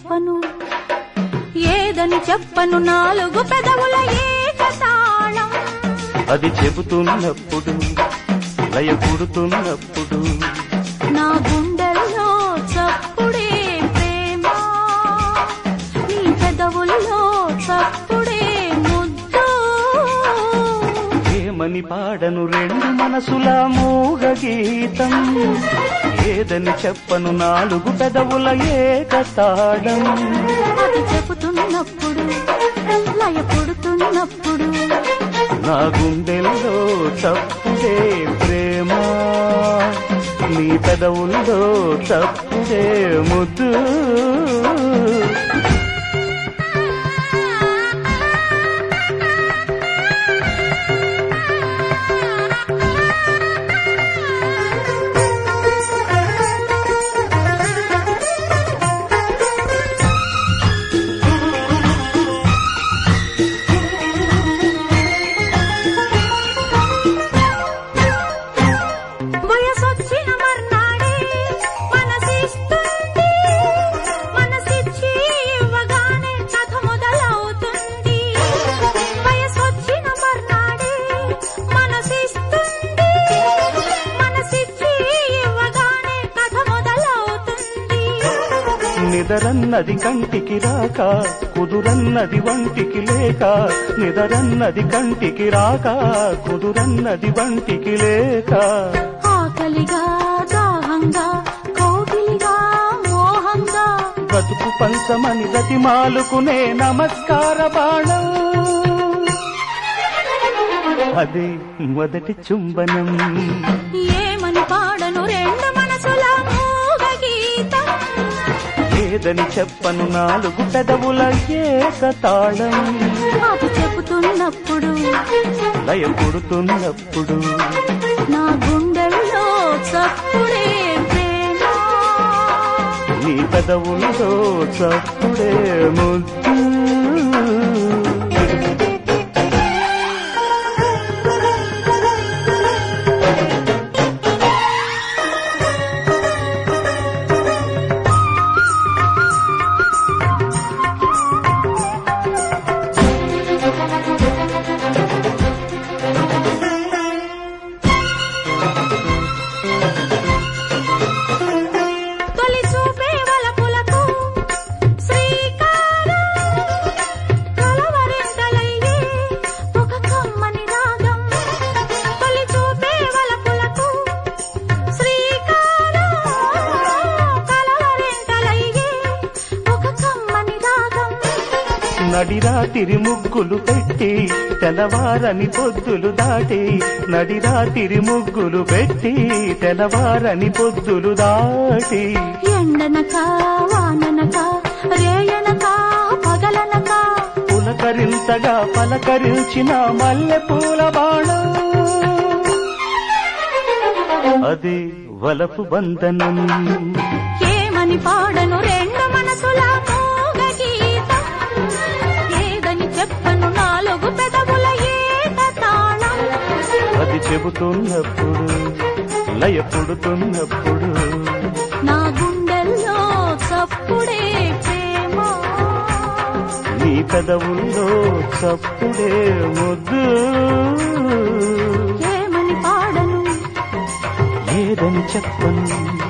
చెప్పను ఏదని చెప్పను నాలుగు పెదవుల ఏకతాళం అది చెబుతున్నప్పుడు లయ పుడుతున్నప్పుడు నా గుండెల్లో చప్పుడే ప్రేమ నీ పెదవుల్లో చప్పుడే ముద్దు ఏమని పాడను రెండు మనసుల మూగ గీతం ఏదని చెప్పను నాలుగు పెదవుల ఏకతాళం అది చెబుతున్నప్పుడు లయ పుడుతున్నప్పుడు నా గుండెల్లో చప్పుడే ప్రేమ నీ పెదవుల్లో చప్పుడే ముద్దు నిదరన్నది కంటికి రాక కుదురన్నది వంటికి లేక నిదరన్నది కంటికి రాక కుదురన్నది వంటికి లేక ఆకలిగా దాహంగా కోకిలిగా మోహంగా బతుకు పంచమని గతిమాలుకునే నమస్కార బాణం అదే మొదటి చుంబనం ఏమని పాడను రెండు మనసుల మూగ గీతం ఏదని చెప్పను నాలుగు పెదవుల ఏకతాళం అది చెబుతున్నప్పుడు లయ పుడుతున్నప్పుడు నా గుండెల్లో చప్పుడే ప్రేమ నీ పెదవుల్లో చప్పుడే ముద్దు నడిరాతిరి ముగ్గులు పెట్టి తెల్లవారని పొద్దులు దాటి నడిరాతిరి ముగ్గులు పెట్టి తెల్లవారని పొద్దులు దాటి ఎండనక వాననక రేయనక పగలనక పులకరింతగా పలకరించిన మల్లె పూల బాణం అది వలపు బంధనం ఏమని పాడను రెండు మనసుల మూగ గీతం ఏదని చెప్పను నాలుగు పెదవుల ఏకతాళం అది చెబుతున్నప్పుడు లయ పుడుతున్నప్పుడు నా గుండెల్లో చప్పుడే ప్రేమ నీ పెదవుల్లో చప్పుడే ముద్దు ఏమని పాడను ఏదని చెప్పను